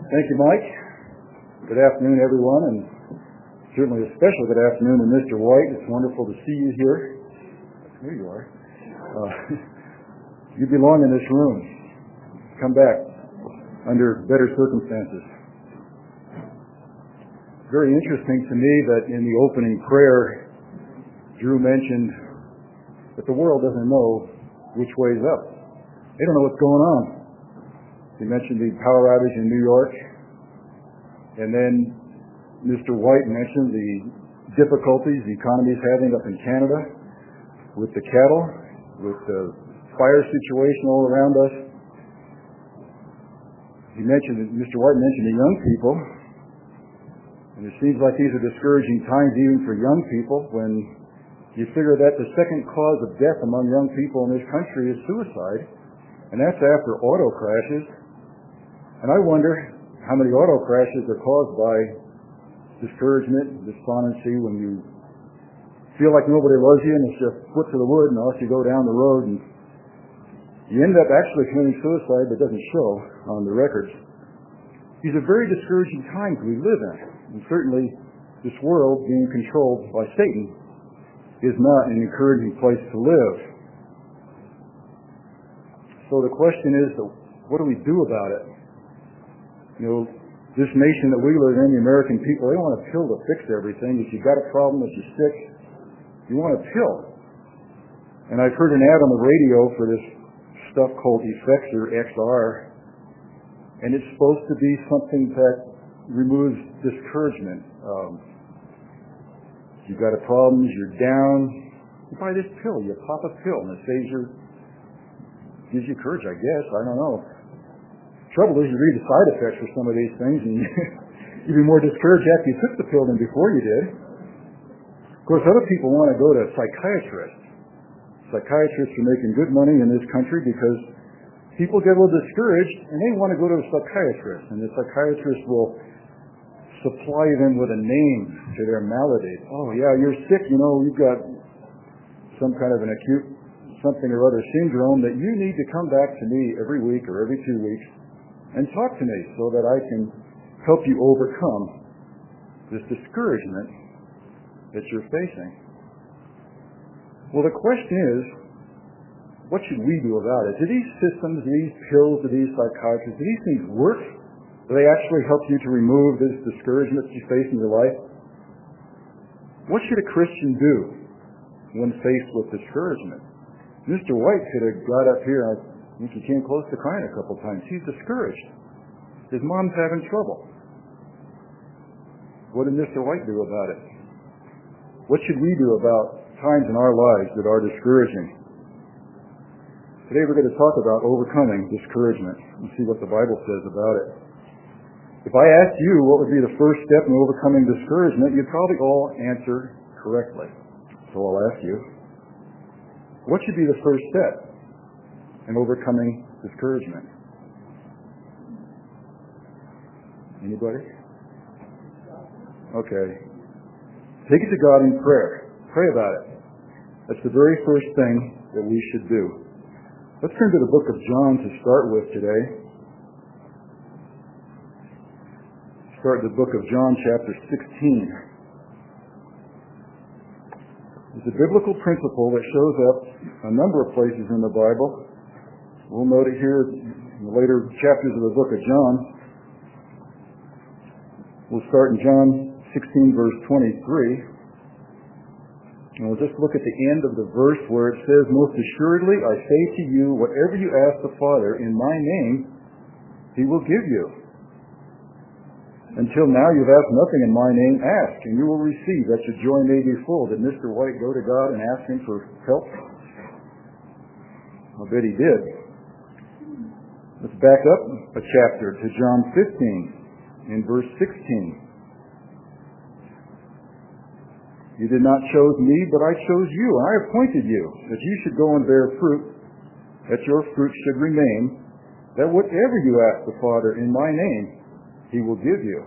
Thank you, Mike. Good afternoon, everyone, and certainly a special good afternoon to Mr. White. It's wonderful to see you here. Here you are. You belong in this room. Come back under better circumstances. Very interesting to me that in the opening prayer, Drew mentioned that the world doesn't know which way's up. They don't know what's going on. He mentioned the power outage in New York, and then Mr. White mentioned the difficulties the economy is having up in Canada with the cattle, with the fire situation all around us. Mr. White mentioned the young people, and it seems like these are discouraging times even for young people when you figure that the second cause of death among young people in this country is suicide, and that's after auto crashes. And I wonder how many auto crashes are caused by discouragement, despondency, when you feel like nobody loves you and it's just foot to the wood and off you go down the road, and you end up actually committing suicide but doesn't show on the records. These are very discouraging times we live in, and certainly this world being controlled by Satan is not an encouraging place to live. So the question is, what do we do about it? You know, this nation that we live in, the American people, they want a pill to fix everything. If you've got a problem, if you're sick, you want a pill. And I've heard an ad on the radio for this stuff called Effexor XR, and it's supposed to be something that removes discouragement. If you've got a problem, you're down, you buy this pill, you pop a pill, and it gives you courage, I guess. I don't know. Trouble is, you read the side effects for some of these things, and you'd be more discouraged after you took the pill than before you did. Of course, other people want to go to psychiatrists. Psychiatrists are making good money in this country because people get a little discouraged, and they want to go to a psychiatrist, and the psychiatrist will supply them with a name to their malady. Oh, yeah, you're sick, you've got some kind of an acute something or other syndrome that you need to come back to me every week or every 2 weeks and talk to me so that I can help you overcome this discouragement that you're facing. Well, the question is, what should we do about it? Do these systems, these pills, do these psychiatrists, do these things work? Do they actually help you to remove this discouragement that you face in your life? What should a Christian do when faced with discouragement? Mr. White could have got up here, I think he came close to crying a couple times. He's discouraged. His mom's having trouble. What did Mr. White do about it? What should we do about times in our lives that are discouraging? Today we're going to talk about overcoming discouragement and see what the Bible says about it. If I asked you what would be the first step in overcoming discouragement, you'd probably all answer correctly. So I'll ask you, what should be the first step in overcoming discouragement? Anybody? Okay. Take it to God in prayer. Pray about it. That's the very first thing that we should do. Let's turn to the book of John to start with today. Start the book of John, chapter 16. It's a biblical principle that shows up a number of places in the Bible. We'll note it here in the later chapters of the book of John. We'll start in John 16, verse 23. And we'll just look at the end of the verse where it says, "Most assuredly I say to you, whatever you ask the Father in my name, he will give you. Until now you've asked nothing in my name. Ask, and you will receive, that your joy may be full." Did Mr. White go to God and ask him for help? I bet he did. Let's back up a chapter to John 15, in verse 16. "You did not choose me, but I chose you, and I appointed you, that you should go and bear fruit, that your fruit should remain, that whatever you ask the Father in my name, he will give you."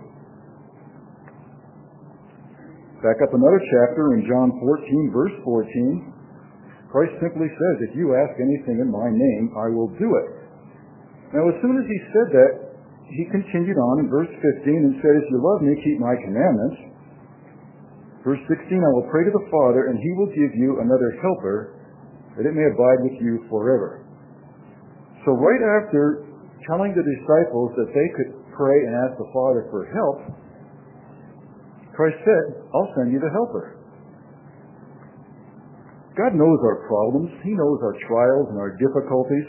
Back up another chapter in John 14, verse 14. Christ simply says, "If you ask anything in my name, I will do it." Now, as soon as he said that, he continued on in verse 15 and said, if you love me, keep my commandments. Verse 16, I will pray to the Father, and he will give you another helper, that it may abide with you forever. So right after telling the disciples that they could pray and ask the Father for help, Christ said, I'll send you the helper. God knows our problems. He knows our trials and our difficulties.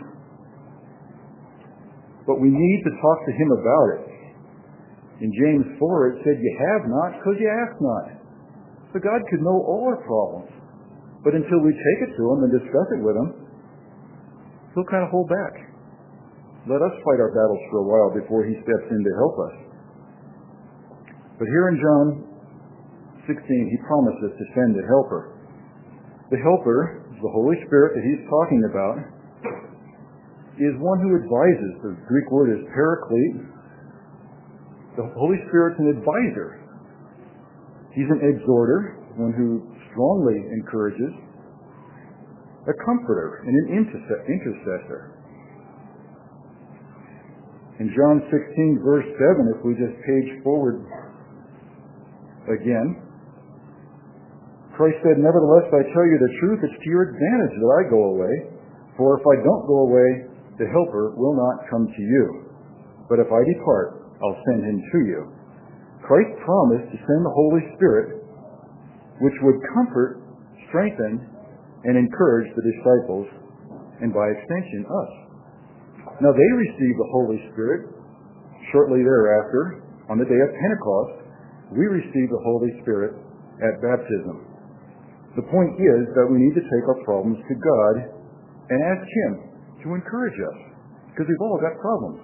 But we need to talk to him about it. In James 4, it said, you have not because you ask not. So God could know all our problems. But until we take it to him and discuss it with him, he'll kind of hold back. Let us fight our battles for a while before he steps in to help us. But here in John 16, he promises to send a helper. The helper, the Holy Spirit that he's talking about, is one who advises. The Greek word is paraclete. The Holy Spirit's an advisor. He's an exhorter, one who strongly encourages, a comforter, and an intercessor. In John 16, verse 7, if we just page forward again, Christ said, nevertheless, I tell you the truth, it's to your advantage that I go away. For if I don't go away, the helper will not come to you. But if I depart, I'll send him to you. Christ promised to send the Holy Spirit, which would comfort, strengthen, and encourage the disciples, and by extension, us. Now they received the Holy Spirit shortly thereafter. On the day of Pentecost, we received the Holy Spirit at baptism. The point is that we need to take our problems to God and ask him to encourage us, because we've all got problems.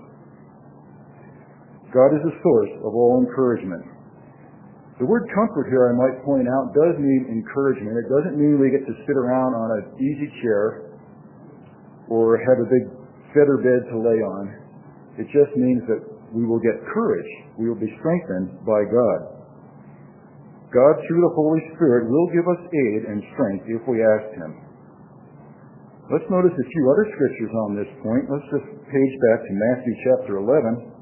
God is the source of all encouragement. The word comfort here, I might point out, does mean encouragement. It doesn't mean we get to sit around on an easy chair or have a big feather bed to lay on. It just means that we will get courage. We will be strengthened by God. God, through the Holy Spirit, will give us aid and strength if we ask him. Let's notice a few other scriptures on this point. Let's just page back to Matthew chapter 11.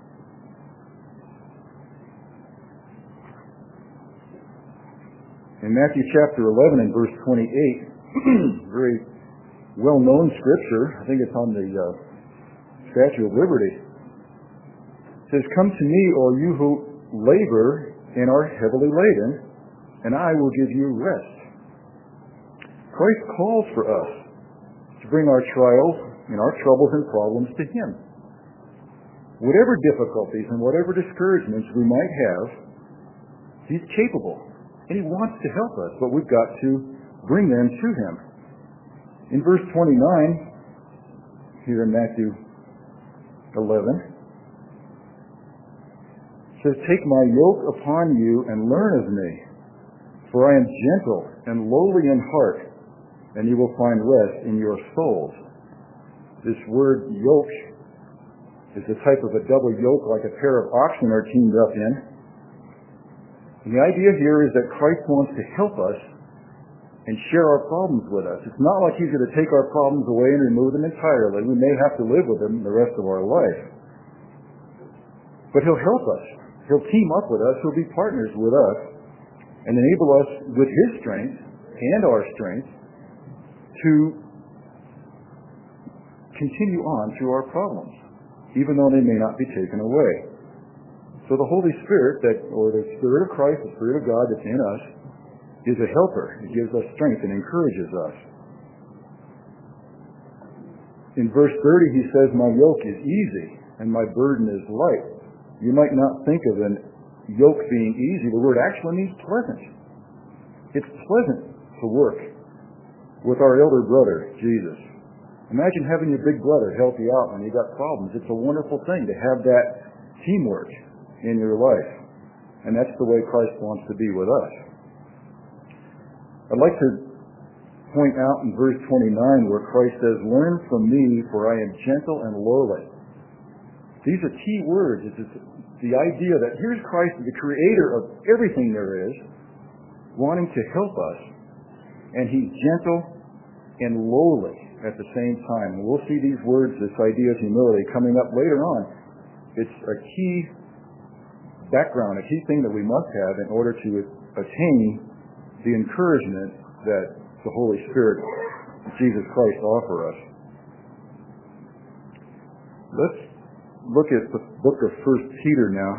In Matthew chapter 11 and verse 28, very well-known scripture, I think it's on the Statue of Liberty. It says, come to me, all you who labor and are heavily laden, and I will give you rest. Christ calls for us to bring our trials and our troubles and problems to him. Whatever difficulties and whatever discouragements we might have, he's capable, and he wants to help us, but we've got to bring them to him. In verse 29, here in Matthew 11, says, take my yoke upon you and learn of me, for I am gentle and lowly in heart, and you will find rest in your souls. This word yoke is a type of a double yoke like a pair of oxen are teamed up in. And the idea here is that Christ wants to help us and share our problems with us. It's not like he's going to take our problems away and remove them entirely. We may have to live with them the rest of our life. But he'll help us. He'll team up with us. He'll be partners with us and enable us with his strength and our strength to continue on through our problems, even though they may not be taken away. So the Holy Spirit, or the Spirit of Christ, the Spirit of God that's in us, is a helper. It gives us strength and encourages us. In verse 30, he says, my yoke is easy and my burden is light. You might not think of a yoke being easy. The word actually means pleasant. It's pleasant to work with our elder brother, Jesus. Imagine having your big brother help you out when you got problems. It's a wonderful thing to have that teamwork in your life. And that's the way Christ wants to be with us. I'd like to point out in verse 29 where Christ says, learn from me, for I am gentle and lowly. These are key words. It's the idea that here's Christ, the creator of everything there is, wanting to help us. And he's gentle and lowly at the same time. And we'll see these words, this idea of humility, coming up later on It's a key background, a key thing that we must have in order to attain the encouragement that the Holy Spirit, Jesus Christ, offer us. Let's look at the book of 1 Peter now.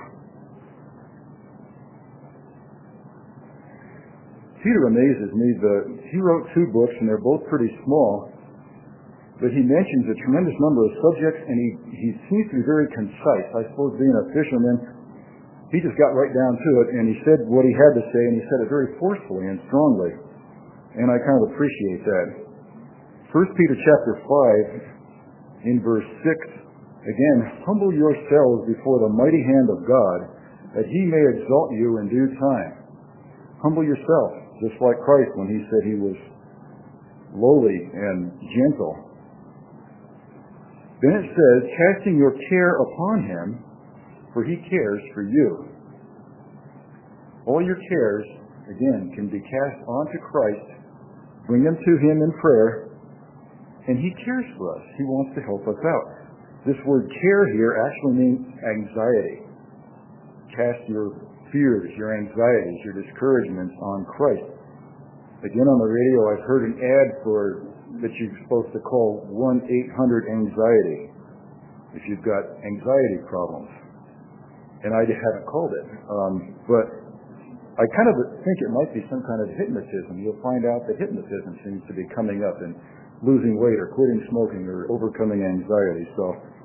Peter amazes me. He wrote 2 books, and they're both pretty small, but he mentions a tremendous number of subjects, and he seems to be very concise. I suppose being a fisherman, he just got right down to it, and he said what he had to say, and he said it very forcefully and strongly, and I kind of appreciate that. 1 Peter chapter 5, in verse 6, again, humble yourselves before the mighty hand of God, that he may exalt you in due time. Humble yourself, just like Christ when he said he was lowly and gentle. Then it says, casting your care upon him, for he cares for you. All your cares, again, can be cast onto Christ, bring them to him in prayer, and he cares for us. He wants to help us out. This word care here actually means anxiety. Cast your fears, your anxieties, your discouragements on Christ. Again, on the radio, I've heard an ad that you're supposed to call 1-800-ANXIETY if you've got anxiety problems. And I haven't called it. But I kind of think it might be some kind of hypnotism. You'll find out that hypnotism seems to be coming up in losing weight or quitting smoking or overcoming anxiety. So,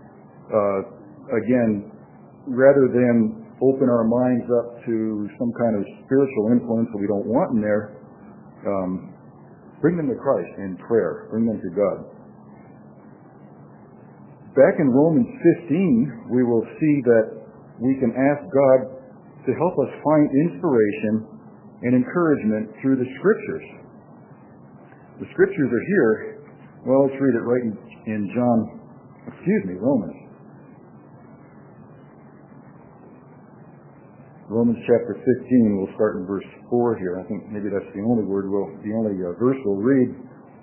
again, rather than open our minds up to some kind of spiritual influence that we don't want in there, bring them to Christ in prayer. Bring them to God. Back in Romans 15, we will see that we can ask God to help us find inspiration and encouragement through the Scriptures. The Scriptures are here. Well, let's read it right in Romans. Romans chapter 15, we'll start in verse 4 here. I think maybe that's the only verse we'll read.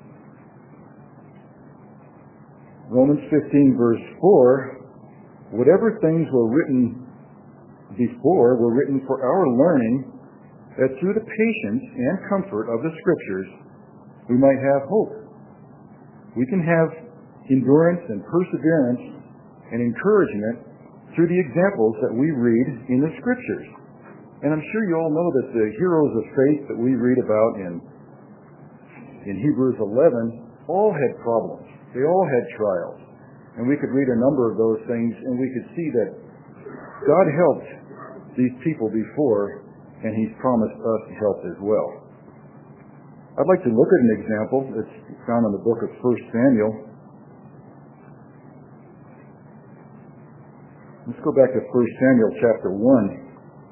Romans 15, verse 4, whatever things were written before were written for our learning, that through the patience and comfort of the Scriptures we might have hope. We can have endurance and perseverance and encouragement through the examples that we read in the Scriptures. And I'm sure you all know that the heroes of faith that we read about in Hebrews 11 all had problems. They all had trials. And we could read a number of those things, and we could see that God helped these people before, and he's promised us help as well. I'd like to look at an example that's found in the book of 1 Samuel. Let's go back to 1 Samuel chapter 1.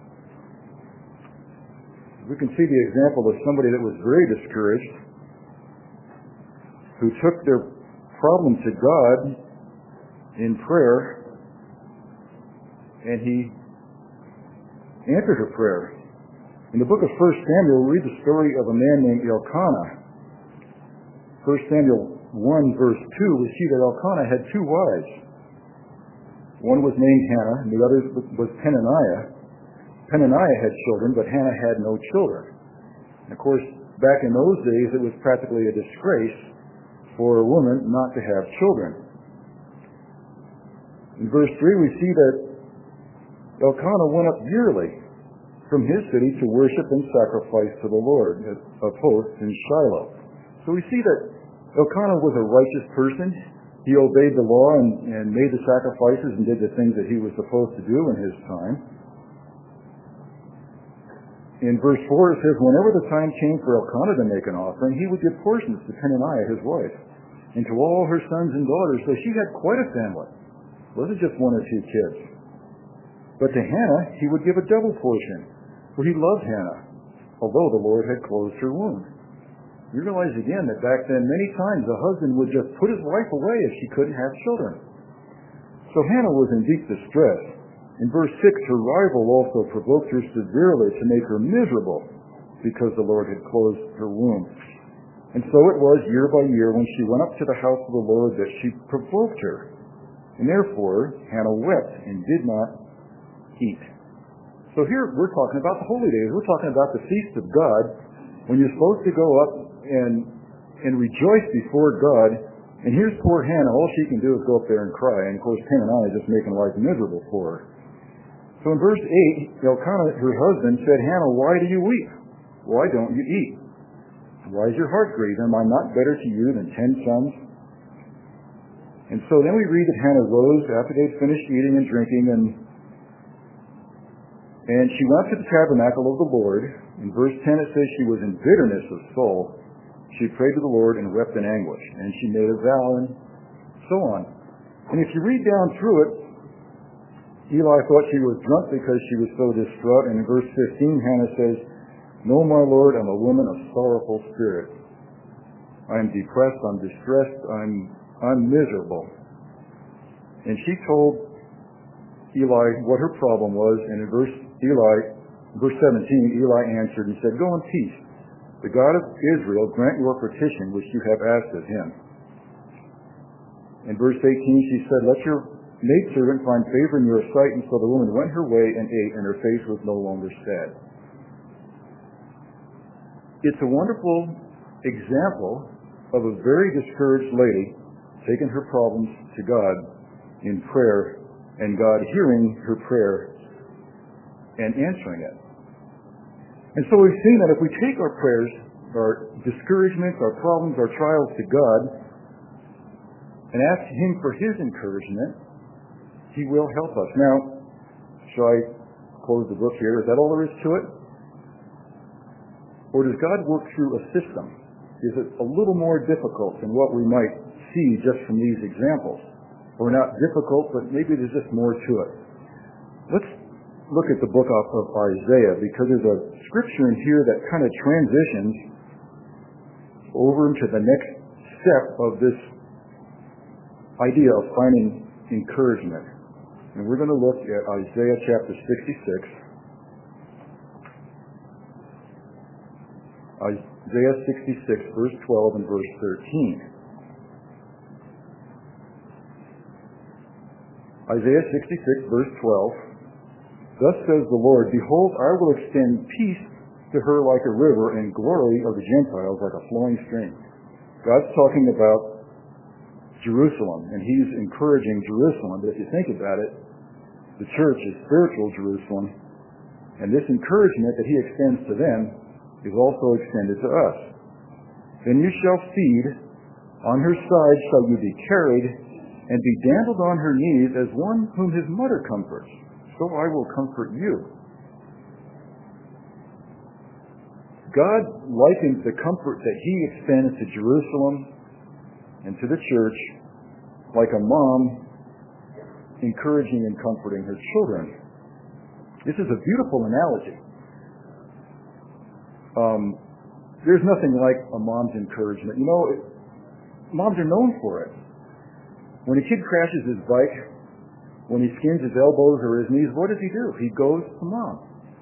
We can see the example of somebody that was very discouraged, who took their problem to God in prayer, and he answered her prayer. In the book of 1 Samuel, we read the story of a man named Elkanah. 1 Samuel 1, verse 2, we see that Elkanah had 2 wives. One was named Hannah, and the other was Peninnah. Peninnah had children, but Hannah had no children. And of course, back in those days, it was practically a disgrace for a woman not to have children. In verse 3, we see that Elkanah went up yearly from his city to worship and sacrifice to the Lord of hosts in Shiloh. So we see that Elkanah was a righteous person. He obeyed the law and made the sacrifices and did the things that he was supposed to do in his time. In verse 4 it says, whenever the time came for Elkanah to make an offering, he would give portions to Peninnah, his wife, and to all her sons and daughters. So she had quite a family. It wasn't just 1 or 2 kids. But to Hannah, he would give a double portion, for he loved Hannah, although the Lord had closed her womb. You realize again that back then many times the husband would just put his wife away if she couldn't have children. So Hannah was in deep distress. In verse 6, her rival also provoked her severely to make her miserable because the Lord had closed her womb. And so it was year by year when she went up to the house of the Lord that she provoked her. And therefore, Hannah wept and did not eat. So here we're talking about the holy days. We're talking about the feast of God, when you're supposed to go up and rejoice before God. And here's poor Hannah. All she can do is go up there and cry. And of course, Peninnah is just making life miserable for her. So in verse 8, Elkanah, her husband, said, Hannah, why do you weep? Why don't you eat? Why is your heart grieved? Am I not better to you than 10 sons? And so then we read that Hannah rose after they'd finished eating and drinking, and she went to the tabernacle of the Lord. In verse 10 it says she was in bitterness of soul. She prayed to the Lord and wept in anguish. And she made a vow and so on. And if you read down through it, Eli thought she was drunk because she was so distraught. And in verse 15 Hannah says, No, my Lord, I'm a woman of sorrowful spirit. I am depressed, I'm distressed, I'm miserable. And she told Eli what her problem was, and in verse 17, Eli answered and said, Go in peace. The God of Israel grant your petition which you have asked of him. In verse 18, she said, Let your maidservant find favor in your sight. And so the woman went her way and ate, and her face was no longer sad. It's a wonderful example of a very discouraged lady taking her problems to God in prayer, and God hearing her prayer and answering it. And so we've seen that if we take our prayers, our discouragements, our problems, our trials to God, and ask him for his encouragement, he will help us. Now, shall I close the book here? Is that all there is to it? Or does God work through a system? Is it a little more difficult than what we might see just from these examples? Or not difficult, but maybe there's just more to it. Let's look at the book of Isaiah, because there's a scripture in here that kind of transitions over into the next step of this idea of finding encouragement. And we're going to look at Isaiah chapter 66. Isaiah 66, verse 12 and verse 13. Isaiah 66, verse 12. Thus says the Lord, Behold, I will extend peace to her like a river, and glory of the Gentiles like a flowing stream. God's talking about Jerusalem, and he's encouraging Jerusalem. But if you think about it, the church is spiritual Jerusalem, and this encouragement that he extends to them is also extended to us. Then you shall feed, on her side shall you be carried, and be dandled on her knees as one whom his mother comforts. So I will comfort you. God likens the comfort that he extends to Jerusalem and to the church like a mom encouraging and comforting her children. This is a beautiful analogy. There's nothing like a mom's encouragement. You know, moms are known for it. When a kid crashes his bike, when he skins his elbows or his knees, what does he do? He goes to mom.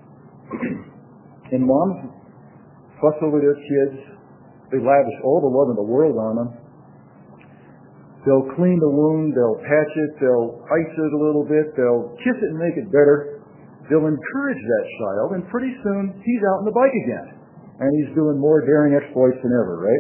And moms fuss over their kids. They lavish all the love in the world on them. They'll clean the wound, they'll patch it, they'll ice it a little bit, they'll kiss it and make it better. They'll encourage that child, and pretty soon he's out on the bike again. And he's doing more daring exploits than ever, right?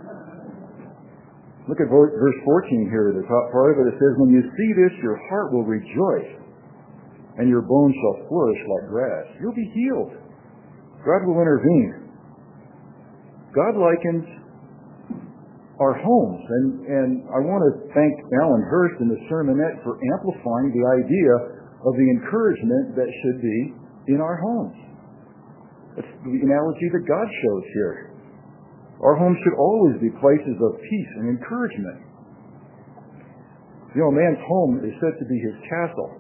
Look at verse 14 here, the top part of it. It says, When you see this, your heart will rejoice, and your bones shall flourish like grass. You'll be healed. God will intervene. God likens our homes, and I want to thank Alan Hurst in the sermonette for amplifying the idea of the encouragement that should be in our homes. It's the analogy that God shows here. Our homes should always be places of peace and encouragement. You know, a man's home is said to be his castle.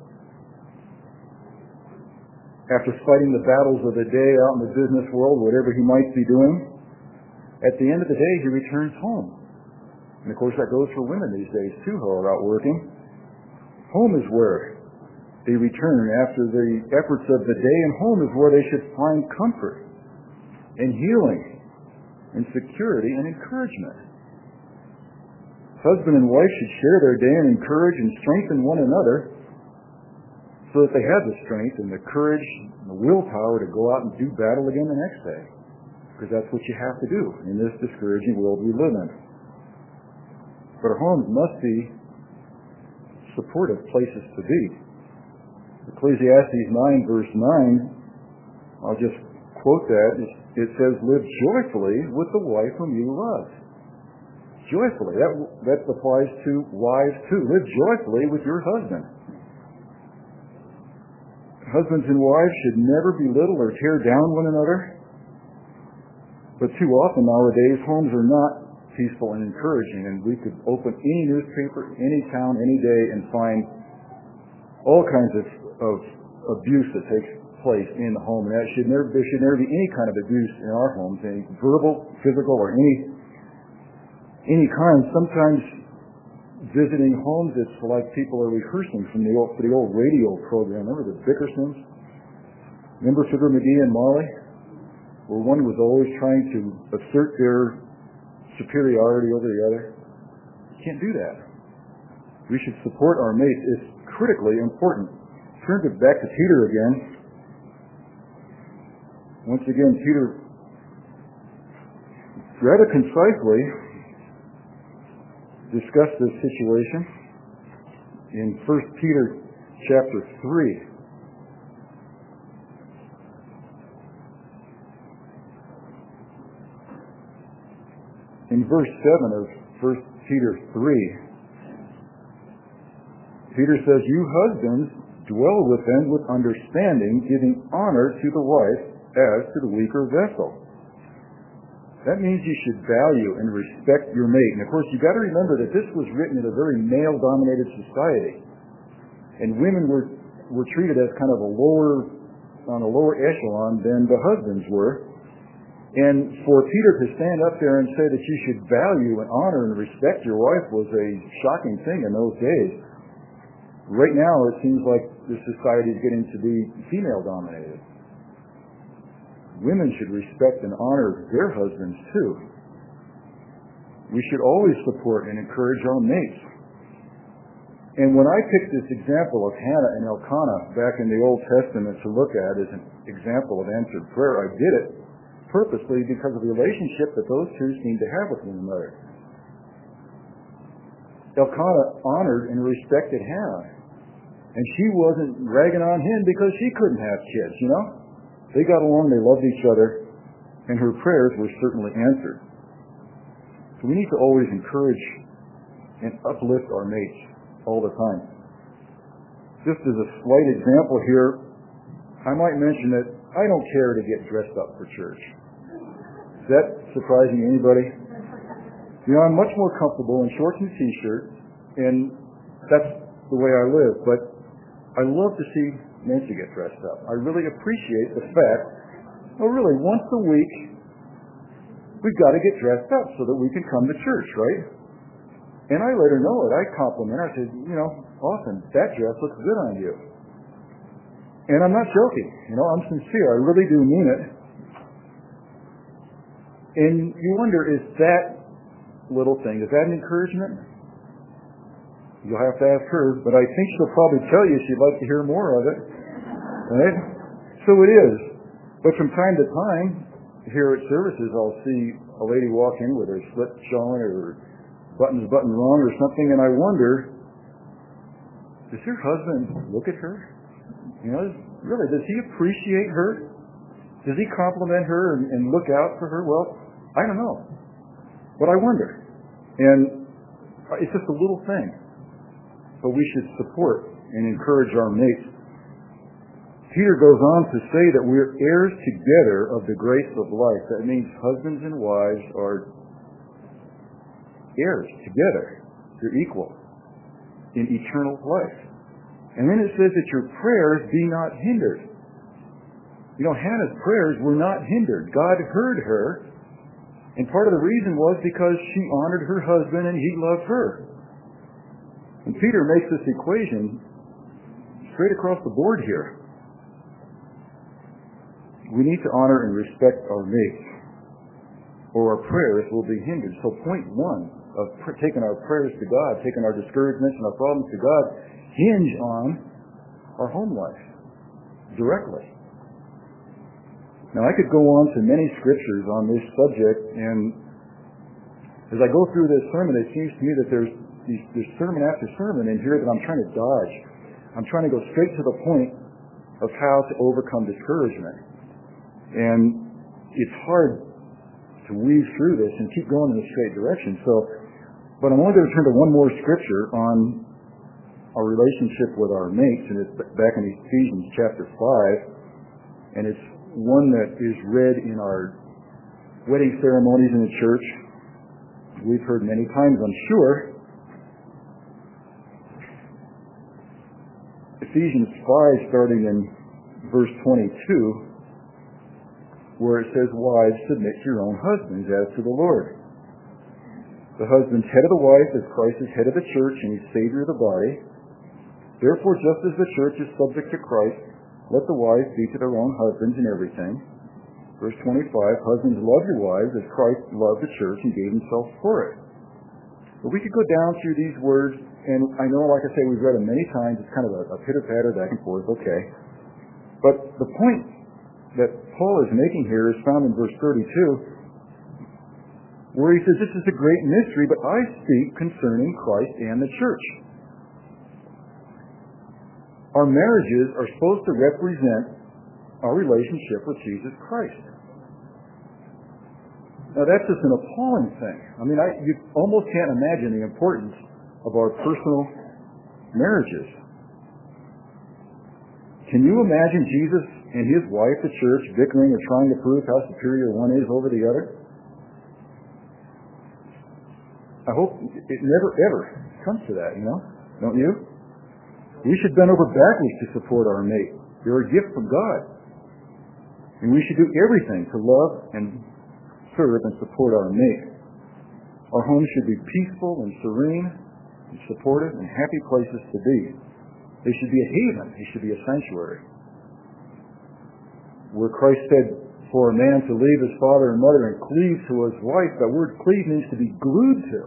After fighting the battles of the day out in the business world, whatever he might be doing, at the end of the day, he returns home. And of course, that goes for women these days, too, who are out working. Home is where they return after the efforts of the day, and home is where they should find comfort and healing and security and encouragement. Husband and wife should share their day and encourage and strengthen one another so that they have the strength and the courage and the willpower to go out and do battle again the next day. Because that's what you have to do in this discouraging world we live in. But our homes must be supportive places to be. Ecclesiastes 9 verse 9, I'll just quote that. It says, live joyfully with the wife whom you love. Joyfully. That applies to wives too. Live joyfully with your husband. Husbands and wives should never belittle or tear down one another. But too often nowadays, homes are not peaceful and encouraging, and we could open any newspaper, any town, any day, and find all kinds of abuse that takes place in the home. And there should never be any kind of abuse in our homes, any verbal, physical, or any kind. Sometimes visiting homes, it's like people are rehearsing for the old radio program. Remember the Bickersons? Remember Fibber McGee and Molly? Where one was always trying to assert their superiority over the other. You can't do that. We should support our mates. It's critically important. Turn back to Peter again. Once again, Peter rather concisely discussed this situation in 1 Peter chapter 3. In verse 7 of 1 Peter 3, Peter says, you husbands dwell with them with understanding, giving honor to the wife as to the weaker vessel. That means you should value and respect your mate. And of course, you've got to remember that this was written in a very male-dominated society. And women were treated as kind of on a lower echelon than the husbands were. And for Peter to stand up there and say that you should value and honor and respect your wife was a shocking thing in those days. Right now, it seems like the society is getting to be female-dominated. Women should respect and honor their husbands too. We should always support and encourage our mates. And when I picked this example of Hannah and Elkanah back in the Old Testament to look at as an example of answered prayer, I did it purposely because of the relationship that those two seem to have with one another. Elkanah honored and respected Hannah. And she wasn't ragging on him because she couldn't have kids, you know? They got along, they loved each other, and her prayers were certainly answered. So we need to always encourage and uplift our mates all the time. Just as a slight example here, I might mention that I don't care to get dressed up for church. Is that surprising to anybody? You know, I'm much more comfortable in shorts and t-shirts, and that's the way I live. But I love to see Nancy get dressed up. I really appreciate the fact, really, once a week, we've got to get dressed up so that we can come to church, right? And I let her know it. I compliment her. I said, awesome, that dress looks good on you. And I'm not joking. I'm sincere. I really do mean it. And you wonder, is that little thing, is that an encouragement? You'll have to ask her, but I think she'll probably tell you she'd like to hear more of it. Right? So it is. But from time to time, here at services, I'll see a lady walk in with her slit showing or buttons buttoned wrong or something, and I wonder, does her husband look at her? Really, does he appreciate her? Does he compliment her and look out for her? Well, I don't know. But I wonder. And it's just a little thing. But we should support and encourage our mates. Peter goes on to say that we're heirs together of the grace of life. That means husbands and wives are heirs together. They're equal in eternal life. And then it says that your prayers be not hindered. Hannah's prayers were not hindered. God heard her. And part of the reason was because she honored her husband and he loved her. And Peter makes this equation straight across the board here. We need to honor and respect our mates, or our prayers will be hindered. So point one taking our prayers to God, taking our discouragements and our problems to God, hinge on our home life directly. Now, I could go on to many scriptures on this subject, and as I go through this sermon, it seems to me that there's sermon after sermon in here that I'm trying to dodge. I'm trying to go straight to the point of how to overcome discouragement. And it's hard to weave through this and keep going in a straight direction. But I'm only going to turn to one more scripture on our relationship with our mates, and it's back in Ephesians chapter 5, and it's one that is read in our wedding ceremonies in the church. We've heard many times, I'm sure. Ephesians 5, starting in verse 22, where it says, "Wives, submit to your own husbands as to the Lord. The husband's head of the wife, as Christ is head of the church, and he's Savior of the body. Therefore, just as the church is subject to Christ, let the wives be to their own husbands in everything." Verse 25, "Husbands, love your wives as Christ loved the church and gave himself for it." But we could go down through these words, and I know, like I say, we've read them many times. It's kind of a pitter-patter back and forth, okay. But the point that Paul is making here is found in verse 32, where he says, "This is a great mystery, but I speak concerning Christ and the church." Our marriages are supposed to represent our relationship with Jesus Christ. Now, that's just an appalling thing. I mean, you almost can't imagine the importance of our personal marriages. Can you imagine Jesus and his wife, the church, bickering or trying to prove how superior one is over the other? I hope it never, ever comes to that, don't you? We should bend over backwards to support our mate. They're a gift from God. And we should do everything to love and serve and support our mate. Our homes should be peaceful and serene and supportive and happy places to be. They should be a haven. They should be a sanctuary. Where Christ said for a man to leave his father and mother and cleave to his wife, that word cleave means to be glued to.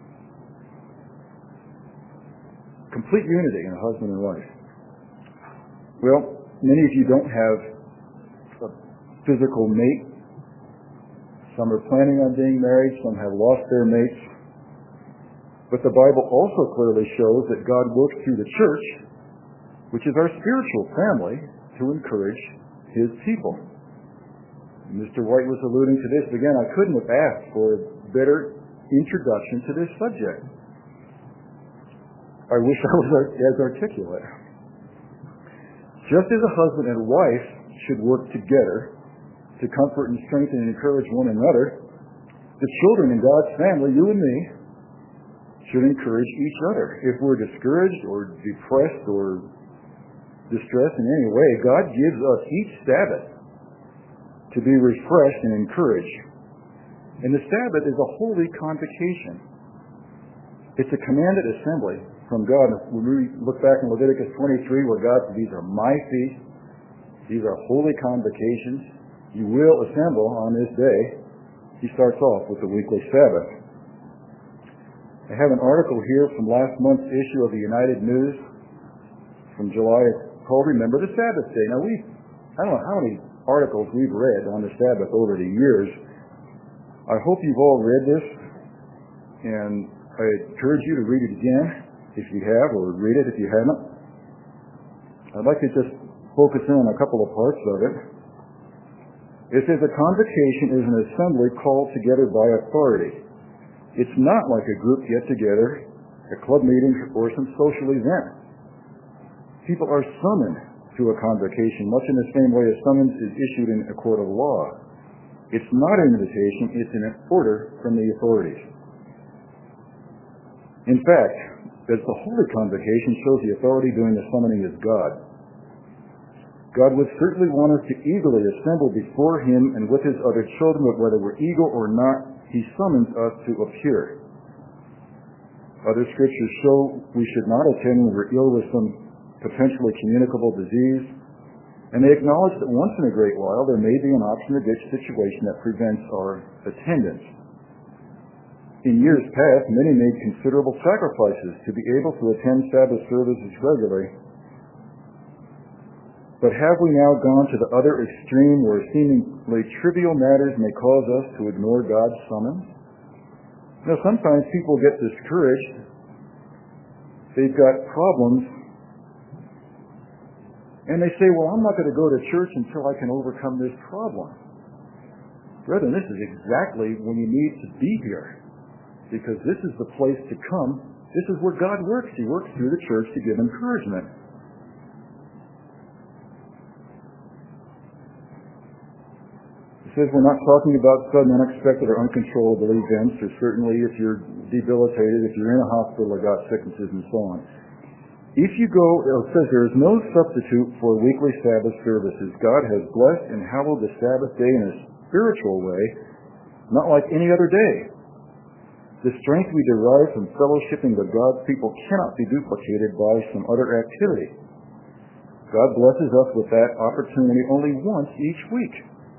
Complete unity in a husband and wife. Well, many of you don't have a physical mate. Some are planning on being married. Some have lost their mates. But the Bible also clearly shows that God works through the church, which is our spiritual family, to encourage his people. Mr. White was alluding to this. Again, I couldn't have asked for a better introduction to this subject. I wish I was as articulate. Just as a husband and wife should work together to comfort and strengthen and encourage one another, the children in God's family, you and me, should encourage each other. If we're discouraged or depressed or distressed in any way, God gives us each Sabbath to be refreshed and encouraged. And the Sabbath is a holy convocation. It's a commanded assembly from God. When we look back in Leviticus 23, where God said, "These are my feasts, these are holy convocations. You will assemble on this day." He starts off with the weekly Sabbath. I have an article here from last month's issue of the United News from July called "Remember the Sabbath Day." Now, I don't know how many articles we've read on the Sabbath over the years. I hope you've all read this, and I encourage you to read it again if you have, or read it if you haven't. I'd like to just focus in on a couple of parts of it. It says a convocation is an assembly called together by authority. It's not like a group get-together, a club meeting, or some social event. People are summoned to a convocation, much in the same way a summons is issued in a court of law. It's not an invitation, it's an order from the authorities. In fact, as the Holy Convocation shows, the authority doing the summoning is God. God would certainly want us to eagerly assemble before him and with his other children, but whether we're eager or not, he summons us to appear. Other scriptures show we should not attend when we're ill with some potentially communicable disease, and they acknowledge that once in a great while there may be an option or ditch situation that prevents our attendance. In years past, many made considerable sacrifices to be able to attend Sabbath services regularly. But have we now gone to the other extreme where seemingly trivial matters may cause us to ignore God's summons? Now, sometimes people get discouraged. They've got problems. And they say, well, I'm not going to go to church until I can overcome this problem. Brethren, this is exactly when you need to be here. Because this is the place to come. This is where God works. He works through the church to give encouragement. It says we're not talking about sudden, unexpected, or uncontrollable events, or certainly if you're debilitated, if you're in a hospital or got sicknesses and so on. If you go, it says there is no substitute for weekly Sabbath services. God has blessed and hallowed the Sabbath day in a spiritual way, not like any other day. The strength we derive from fellowshipping with God's people cannot be duplicated by some other activity. God blesses us with that opportunity only once each week.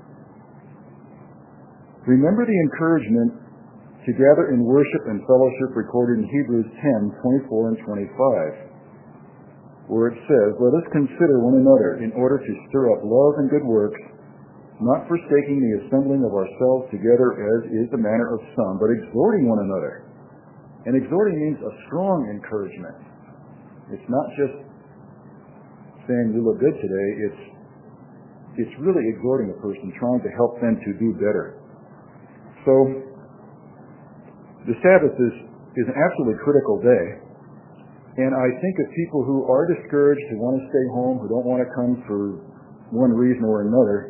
Remember the encouragement to gather in worship and fellowship recorded in Hebrews 10:24 and 25, where it says, "Let us consider one another in order to stir up love and good works, not forsaking the assembling of ourselves together as is the manner of some, but exhorting one another." And exhorting means a strong encouragement. It's not just saying you look good today. It's really exhorting a person, trying to help them to do better. So the Sabbath is an absolutely critical day. And I think of people who are discouraged, who want to stay home, who don't want to come for one reason or another,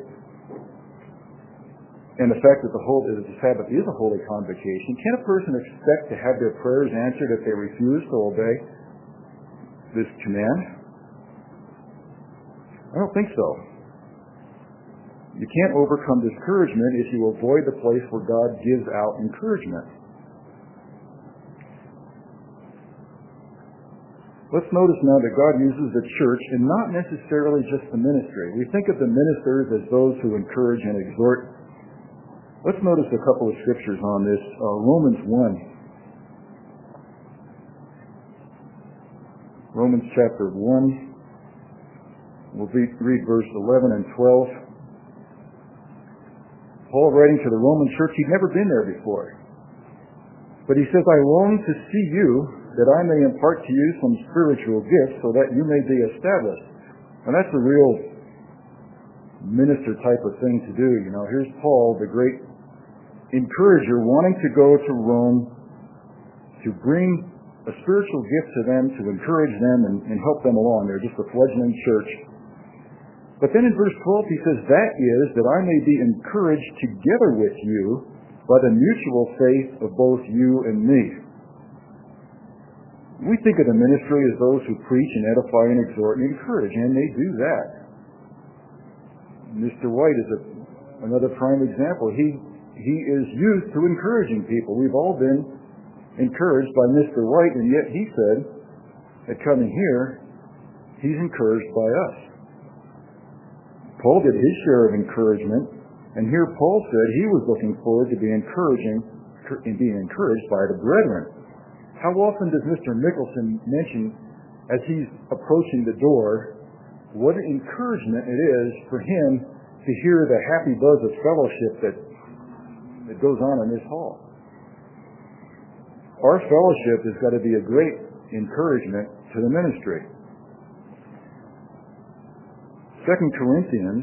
and the fact that the Sabbath is a holy convocation, can a person expect to have their prayers answered if they refuse to obey this command? I don't think so. You can't overcome discouragement if you avoid the place where God gives out encouragement. Let's notice now that God uses the church and not necessarily just the ministry. We think of the ministers as those who encourage and exhort. Let's notice a couple of scriptures on this. Romans 1. Romans chapter 1. We'll read verse 11 and 12. Paul, writing to the Roman church, he'd never been there before. But he says, "I long to see you, that I may impart to you some spiritual gifts, so that you may be established." And that's a real minister type of thing to do. You know, here's Paul, the great encourager, wanting to go to Rome to bring a spiritual gift to them, to encourage them and help them along. They're just a fledgling church. But then in verse 12 he says, "That is, that I may be encouraged together with you by the mutual faith of both you and me." We think of the ministry as those who preach and edify and exhort and encourage, and they do that. Mr. White is another prime example. He is used to encouraging people. We've all been encouraged by Mr. White, and yet he said that coming here, he's encouraged by us. Paul did his share of encouragement, and here Paul said he was looking forward to being encouraged by the brethren. How often does Mr. Mickelson mention, as he's approaching the door, what an encouragement it is for him to hear the happy buzz of fellowship that goes on in this hall. Our fellowship has got to be a great encouragement to the ministry. 2 Corinthians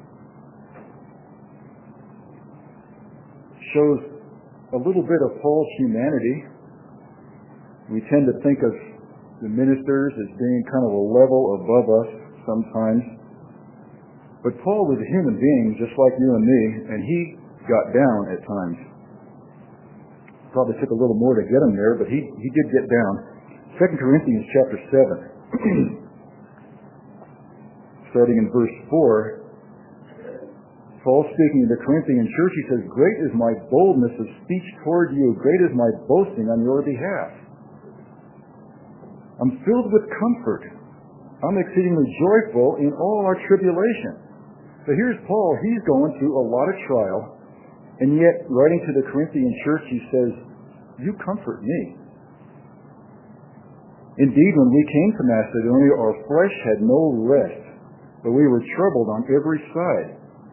shows a little bit of Paul's humanity. We tend to think of the ministers as being kind of a level above us sometimes. But Paul was a human being just like you and me, and he got down at times. Probably took a little more to get him there, but he did get down. 2 Corinthians chapter 7. Starting in verse 4, Paul, speaking to the Corinthian church, he says, "Great is my boldness of speech toward you. Great is my boasting on your behalf. I'm filled with comfort. I'm exceedingly joyful in all our tribulation." So here's Paul. He's going through a lot of trial, and yet, writing to the Corinthian church, he says, you comfort me. Indeed, when we came to Macedonia, our flesh had no rest, but we were troubled on every side.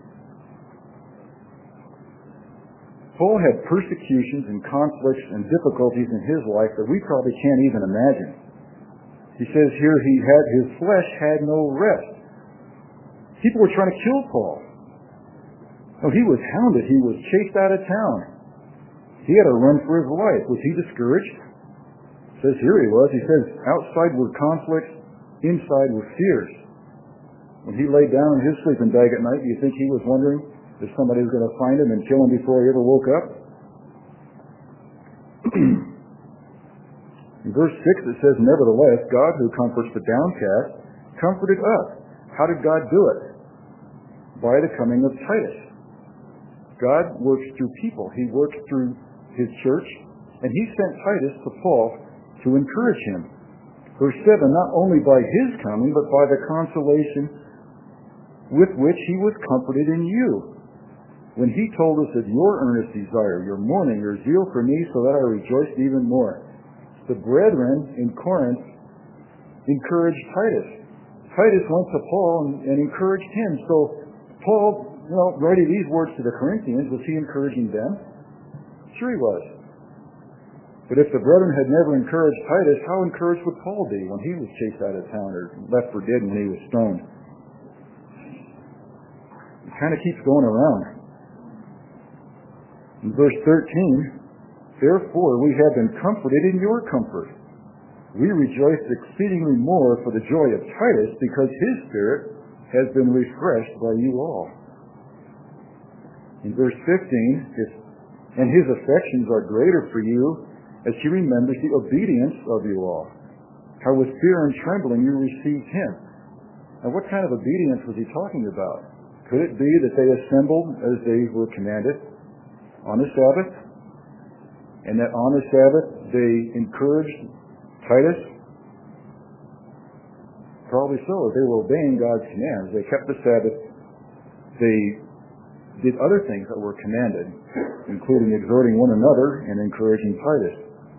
Paul had persecutions and conflicts and difficulties in his life that we probably can't even imagine. He says here his flesh had no rest. People were trying to kill Paul. No, he was hounded. He was chased out of town. He had to run for his life. Was he discouraged? It says here he was. He says, outside were conflicts, inside were fears. When he lay down in his sleeping bag at night, do you think he was wondering if somebody was going to find him and kill him before he ever woke up? In verse 6 it says, nevertheless, God who comforts the downcast comforted us. How did God do it? By the coming of Titus. God works through people. He works through his church, and he sent Titus to Paul to encourage him. Verse 7, not only by his coming, but by the consolation with which he was comforted in you, when he told us of your earnest desire, your mourning, your zeal for me, so that I rejoiced even more. The brethren in Corinth encouraged Titus. Titus went to Paul and encouraged him. So Paul, writing these words to the Corinthians, was he encouraging them? Sure he was. But if the brethren had never encouraged Titus, how encouraged would Paul be when he was chased out of town or left for dead when he was stoned? It kind of keeps going around. In verse 13, therefore we have been comforted in your comfort. We rejoice exceedingly more for the joy of Titus, because his spirit has been refreshed by you all. In verse 15, and his affections are greater for you, as he remembers the obedience of you all. How with fear and trembling you received him. Now what kind of obedience was he talking about? Could it be that they assembled as they were commanded on the Sabbath, and that on the Sabbath they encouraged Titus? Probably so. They were obeying God's commands. They kept the Sabbath. They did other things that were commanded, including exhorting one another and encouraging Titus.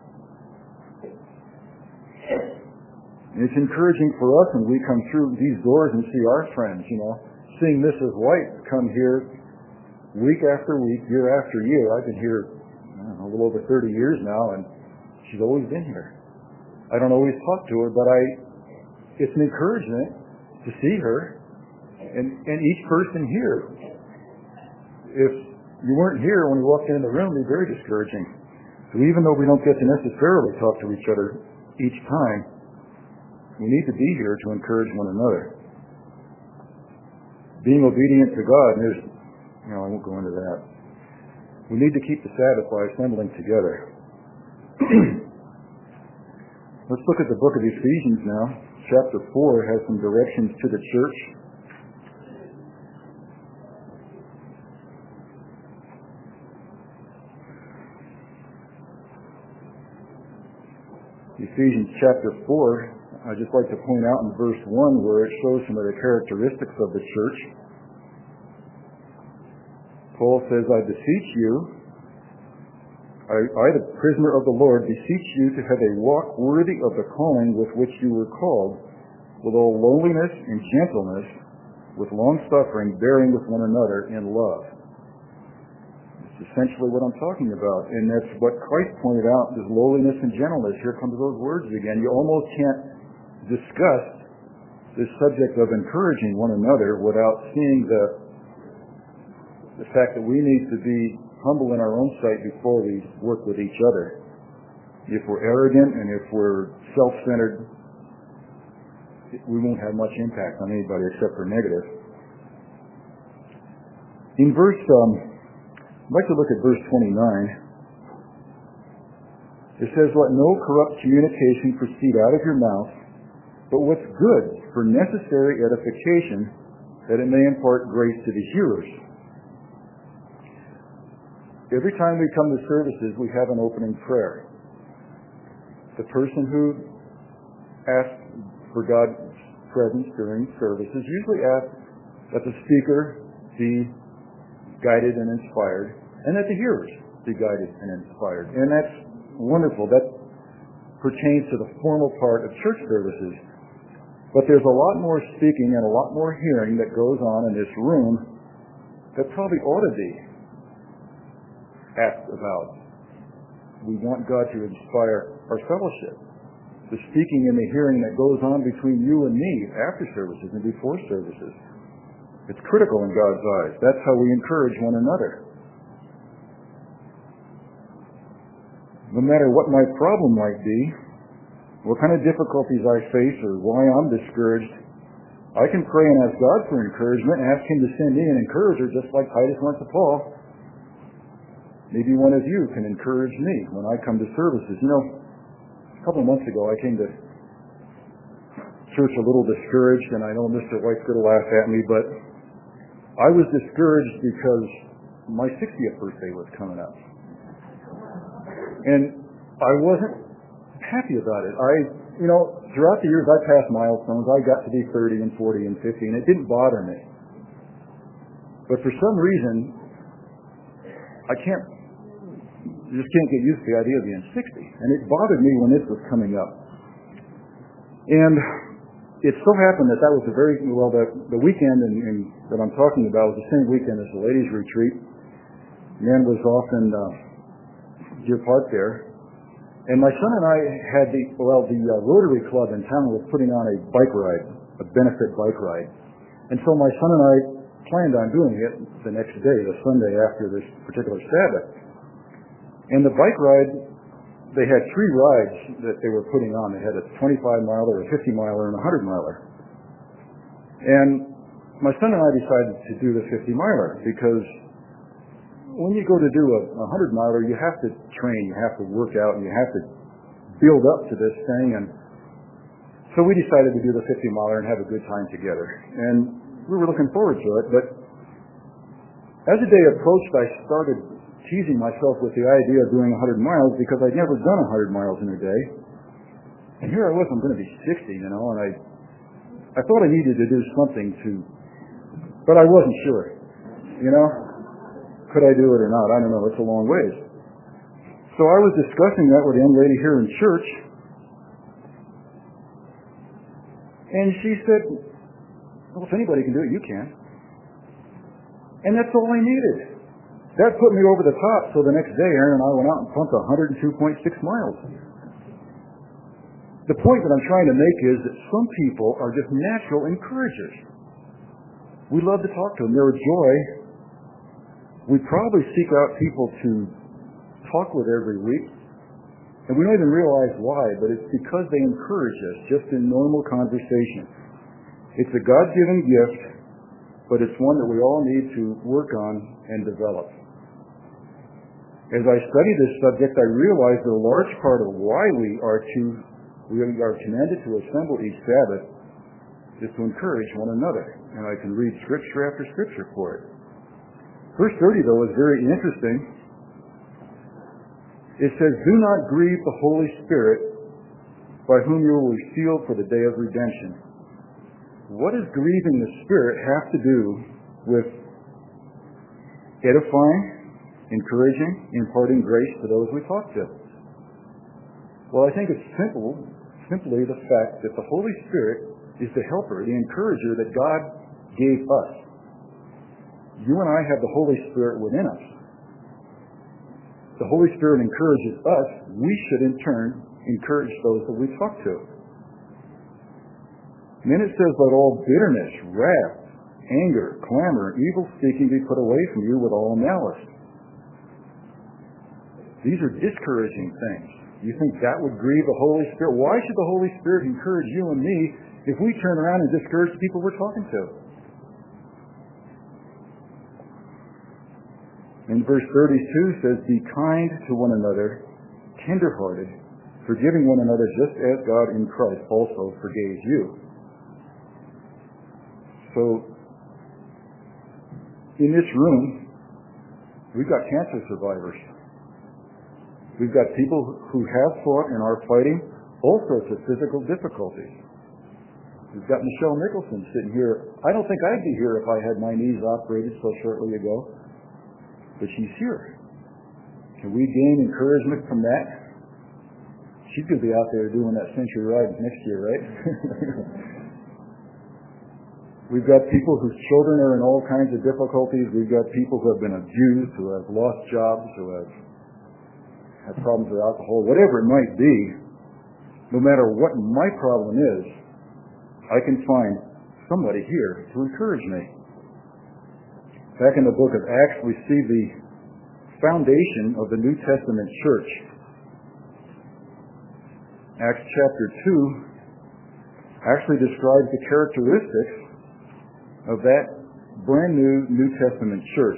And it's encouraging for us when we come through these doors and see our friends, seeing Mrs. White come here week after week, year after year. I've been here a little over 30 years now, and she's always been here. I don't always talk to her, but it's an encouragement to see her and each person here. If you weren't here when you walked in the room, it'd be very discouraging. So even though we don't get to necessarily talk to each other each time, we need to be here to encourage one another. Being obedient to God, and I won't go into that. We need to keep the Sabbath by assembling together. Let's look at the book of Ephesians now. Chapter 4 has some directions to the church. Ephesians chapter 4, I'd just like to point out in verse 1 where it shows some of the characteristics of the church. Paul says, I beseech you, I, the prisoner of the Lord, beseech you to have a walk worthy of the calling with which you were called, with all lowliness and gentleness, with long-suffering, bearing with one another in love. It's essentially what I'm talking about, and that's what Christ pointed out, is lowliness and gentleness. Here comes those words again. You almost can't discuss this subject of encouraging one another without seeing the fact that we need to be humble in our own sight before we work with each other. If we're arrogant and if we're self-centered, we won't have much impact on anybody except for negative. In verse, I'd like to look at verse 29. It says, let no corrupt communication proceed out of your mouth, but what's good for necessary edification, that it may impart grace to the hearers. Every time we come to services, we have an opening prayer. The person who asks for God's presence during services usually asks that the speaker be guided and inspired, and that the hearers be guided and inspired. And that's wonderful. That pertains to the formal part of church services. But there's a lot more speaking and a lot more hearing that goes on in this room that probably ought to be asked about. We want God to inspire our fellowship. The speaking and the hearing that goes on between you and me after services and before services. It's critical in God's eyes. That's how we encourage one another. No matter what my problem might be, what kind of difficulties I face or why I'm discouraged, I can pray and ask God for encouragement and ask Him to send me an encourager just like Titus went to Paul. Maybe one of you can encourage me when I come to services. You know, a couple of months ago I came to church a little discouraged, and I know Mr. White's going to laugh at me, but I was discouraged because my 60th birthday was coming up. And I wasn't happy about it. Throughout the years I passed milestones. I got to be 30 and 40 and 50, and it didn't bother me. But for some reason, I just can't get used to the idea of being 60. And it bothered me when this was coming up. And it so happened that was the weekend that I'm talking about was the same weekend as the ladies' retreat. Nan was off in Deer Park there. And my son and I had the Rotary Club in town was putting on a bike ride, a benefit bike ride. And so my son and I planned on doing it the next day, the Sunday after this particular Sabbath. And the bike ride, they had 3 rides that they were putting on. They had a 25-miler, a 50-miler, and a 100-miler. And my son and I decided to do the 50-miler because when you go to do a 100-miler, you have to train, you have to work out, and you have to build up to this thing. And so we decided to do the 50-miler and have a good time together. And we were looking forward to it. But as the day approached, I started teasing myself with the idea of doing 100 miles because I'd never done 100 miles in a day. And here I was, I'm going to be 60, and I thought I needed to do something but I wasn't sure, Could I do it or not? I don't know. It's a long ways. So I was discussing that with a young lady here in church, and she said, well, if anybody can do it, you can. And that's all I needed. That put me over the top, so the next day, Aaron and I went out and pumped 102.6 miles. The point that I'm trying to make is that some people are just natural encouragers. We love to talk to them. They're a joy. We probably seek out people to talk with every week, and we don't even realize why, but it's because they encourage us just in normal conversation. It's a God-given gift, but it's one that we all need to work on and develop. As I study this subject, I realize that a large part of why we are commanded to assemble each Sabbath is to encourage one another, and I can read scripture after scripture for it. Verse 30, though, is very interesting. It says, do not grieve the Holy Spirit, by whom you will be sealed for the day of redemption. What does grieving the Spirit have to do with edifying, encouraging, imparting grace to those we talk to? Well, I think it's simply the fact that the Holy Spirit is the helper, the encourager that God gave us. You and I have the Holy Spirit within us. The Holy Spirit encourages us. We should, in turn, encourage those that we talk to. And then it says, let all bitterness, wrath, anger, clamor, evil speaking be put away from you with all malice. These are discouraging things. You think that would grieve the Holy Spirit? Why should the Holy Spirit encourage you and me if we turn around and discourage the people we're talking to? And verse 32 says, be kind to one another, tenderhearted, forgiving one another just as God in Christ also forgave you. So, in this room, we've got cancer survivors. We've got people who have fought and are fighting all sorts of physical difficulties. We've got Michelle Nicholson sitting here. I don't think I'd be here if I had my knees operated so shortly ago. But she's here. Can we gain encouragement from that? She's going to be out there doing that century ride next year, right? We've got people whose children are in all kinds of difficulties. We've got people who have been abused, who have lost jobs, who have had problems with alcohol, whatever it might be. No matter what my problem is, I can find somebody here to encourage me. Back in the book of Acts, we see the foundation of the New Testament church. Acts chapter 2 actually describes the characteristics of that brand new New Testament church.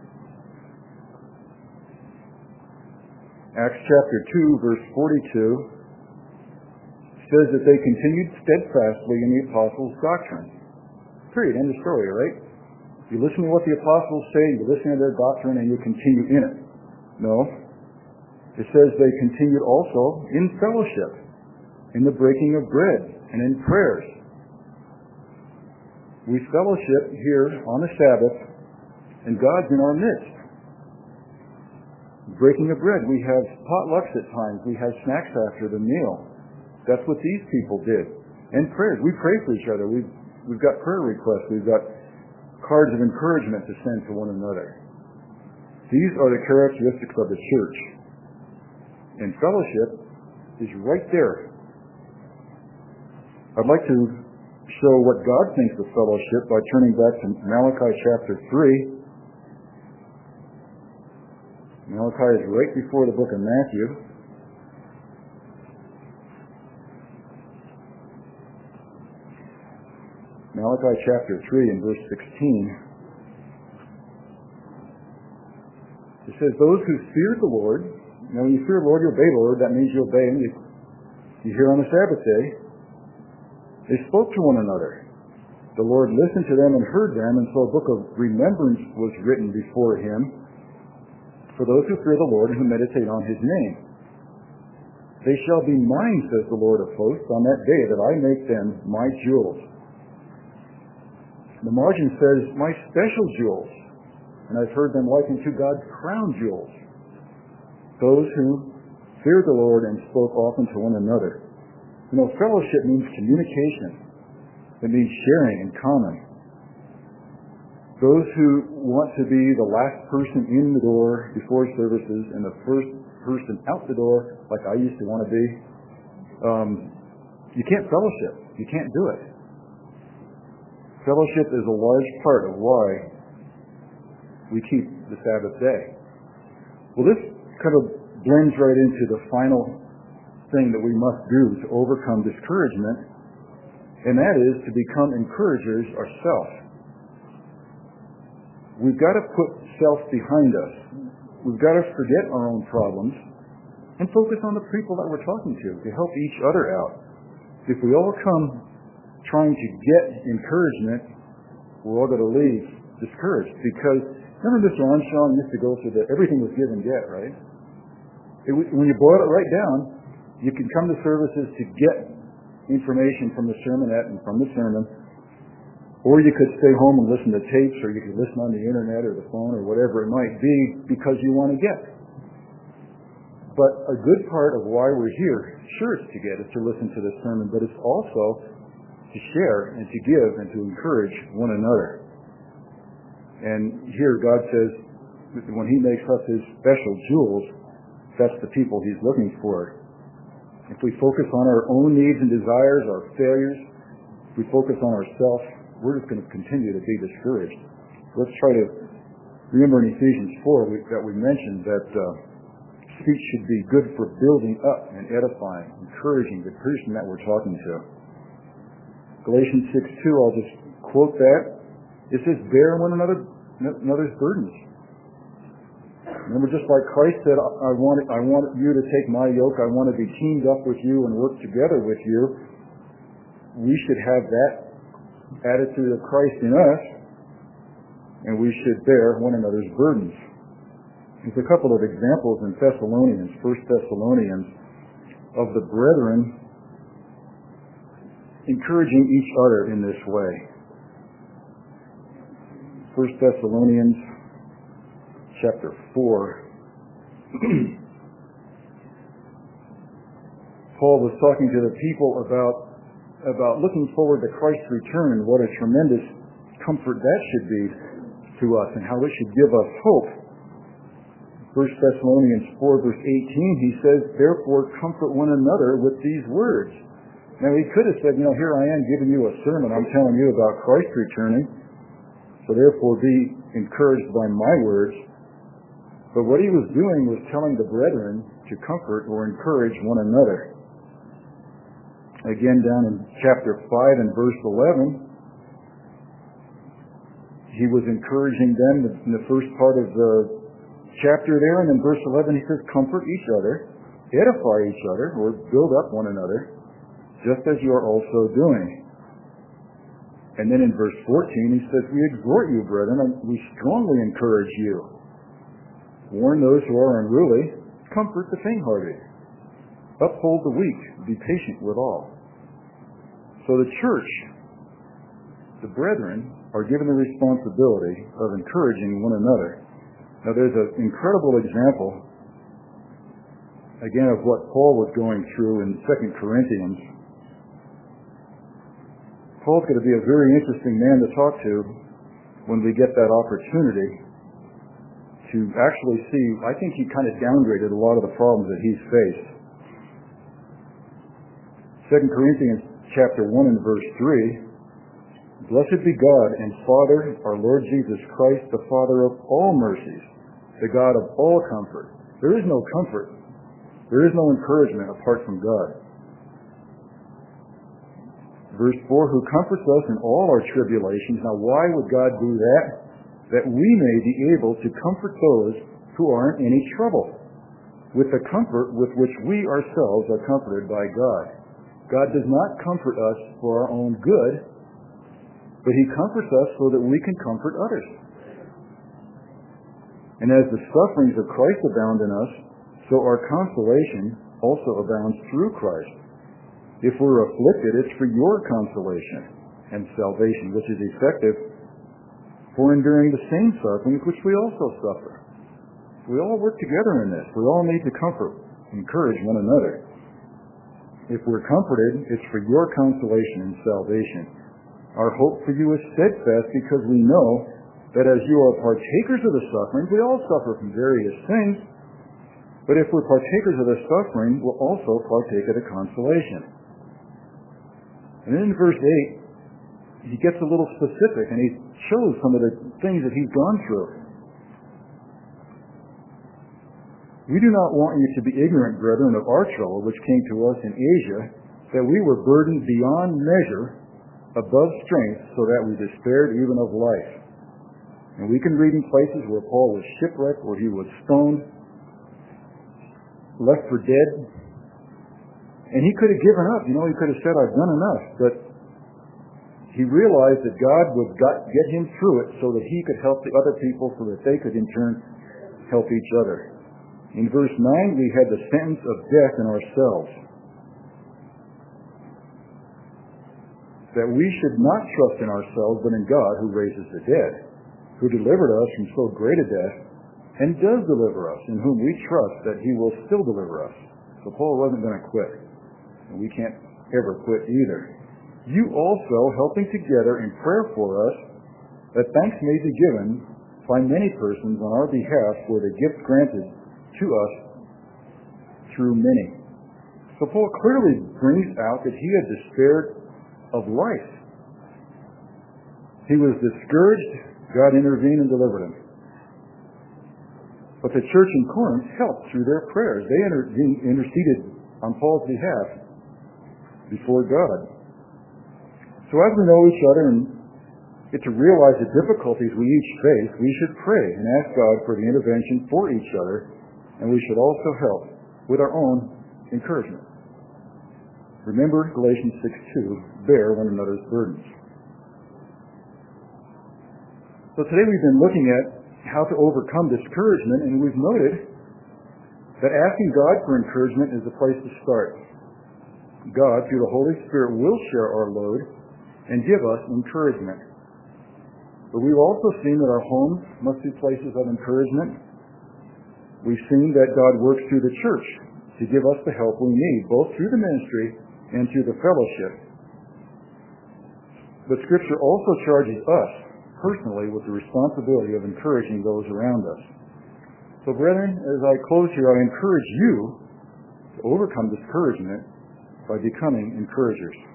Acts chapter 2, verse 42 says that they continued steadfastly in the apostles' doctrine. Period. End of story, right? You listen to what the apostles say, you listen to their doctrine, and you continue in it. No. It says they continued also in fellowship, in the breaking of bread, and in prayers. We fellowship here on the Sabbath, and God's in our midst. Breaking of bread, we have potlucks at times, we have snacks after the meal. That's what these people did. And prayers, we pray for each other. We've got prayer requests, we've got cards of encouragement to send to one another. These are the characteristics of the church. And fellowship is right there. I'd like to show what God thinks of fellowship by turning back to Malachi chapter 3. Malachi is right before the book of Matthew. Malachi chapter 3 and verse 16. It says, those who fear the Lord, now when you fear the Lord, you obey the Lord, that means you obey Him. You hear on the Sabbath day. They spoke to one another. The Lord listened to them and heard them, and so a book of remembrance was written before Him for those who fear the Lord and who meditate on His name. They shall be mine, says the Lord of hosts, on that day that I make them my jewels. The margin says, my special jewels, and I've heard them likened to God's crown jewels. Those who feared the Lord and spoke often to one another. You know, fellowship means communication. It means sharing in common. Those who want to be the last person in the door before services and the first person out the door, like I used to want to be, you can't fellowship. You can't do it. Fellowship is a large part of why we keep the Sabbath day. Well, this kind of blends right into the final thing that we must do to overcome discouragement, and that is to become encouragers ourselves. We've got to put self behind us. We've got to forget our own problems and focus on the people that we're talking to help each other out. If we all come trying to get encouragement, we're all going to leave discouraged, because remember Mr. Armstrong used to go through that everything was give and get, right? When you boil it right down, you can come to services to get information from the sermonette and from the sermon, or you could stay home and listen to tapes, or you could listen on the internet or the phone or whatever it might be because you want to get. But a good part of why we're here, sure it's to get, is to listen to the sermon, but it's also to share and to give and to encourage one another. And here God says, when He makes us His special jewels, that's the people He's looking for. If we focus on our own needs and desires, our failures, if we focus on ourselves, we're just going to continue to be discouraged. Let's try to remember in Ephesians 4 that we mentioned that speech should be good for building up and edifying, encouraging the person that we're talking to. Galatians 6:2, I'll just quote that. It says, bear one another's burdens. Remember, just like Christ said, I want you to take my yoke, I want to be teamed up with you and work together with you. We should have that attitude of Christ in us, and we should bear one another's burdens. There's a couple of examples in Thessalonians, 1 Thessalonians, of the brethren encouraging each other in this way. 1 Thessalonians chapter 4. Paul was talking to the people about looking forward to Christ's return and what a tremendous comfort that should be to us and how it should give us hope. 1 Thessalonians 4 verse 18, he says, therefore comfort one another with these words. Now he could have said, here I am giving you a sermon. I'm telling you about Christ returning. So therefore be encouraged by my words. But what he was doing was telling the brethren to comfort or encourage one another. Again, down in chapter 5 and verse 11, he was encouraging them in the first part of the chapter there, and in verse 11 he says, comfort each other, edify each other, or build up one another, just as you are also doing. And then in verse 14 he says, we exhort you, brethren, and we strongly encourage you. Warn those who are unruly, comfort the faint-hearted, uphold the weak, be patient with all. So the church, the brethren, are given the responsibility of encouraging one another. Now there's an incredible example, again, of what Paul was going through in 2 Corinthians. Paul's going to be a very interesting man to talk to when we get that opportunity to actually see. I think he kind of downgraded a lot of the problems that he's faced. 2 Corinthians chapter 1 and verse 3, blessed be God and Father, our Lord Jesus Christ, the Father of all mercies, the God of all comfort. There is no comfort. There is no encouragement apart from God. Verse 4, who comforts us in all our tribulations. Now why would God do that? That we may be able to comfort those who are in any trouble, with the comfort with which we ourselves are comforted by God. God does not comfort us for our own good, but he comforts us so that we can comfort others. And as the sufferings of Christ abound in us, so our consolation also abounds through Christ. If we're afflicted, it's for your consolation and salvation, which is effective for enduring the same sufferings which we also suffer. We all work together in this. We all need to comfort, encourage one another. If we're comforted, it's for your consolation and salvation. Our hope for you is steadfast because we know that as you are partakers of the suffering, we all suffer from various things, but if we're partakers of the suffering, we'll also partake of the consolation. And then in verse 8, he gets a little specific and he shows some of the things that he's gone through. We do not want you to be ignorant, brethren, of our trouble which came to us in Asia, that we were burdened beyond measure, above strength, so that we despaired even of life. And we can read in places where Paul was shipwrecked, where he was stoned, left for dead. And he could have given up. He could have said, I've done enough. But he realized that God would get him through it so that he could help the other people, so that they could in turn help each other. In verse 9, we had the sentence of death in ourselves, that we should not trust in ourselves, but in God who raises the dead, who delivered us from so great a death, and does deliver us, in whom we trust that he will still deliver us. So Paul wasn't going to quit, and we can't ever quit either. You also, helping together in prayer for us, that thanks may be given by many persons on our behalf for the gift granted to us through many. So Paul clearly brings out that he had despaired of life. He was discouraged. God intervened and delivered him. But the church in Corinth helped through their prayers. They interceded on Paul's behalf before God. So as we know each other and get to realize the difficulties we each face, we should pray and ask God for the intervention for each other, and we should also help with our own encouragement. Remember Galatians 6:2, bear one another's burdens. So today we've been looking at how to overcome discouragement, and we've noted that asking God for encouragement is the place to start. God, through the Holy Spirit, will share our load and give us encouragement. But we've also seen that our homes must be places of encouragement. We've seen that God works through the church to to give us the help we need, both through the ministry and through the fellowship. But Scripture also charges us personally with the responsibility of encouraging those around us. So, brethren, as I close here, I encourage you to overcome discouragement by becoming encouragers.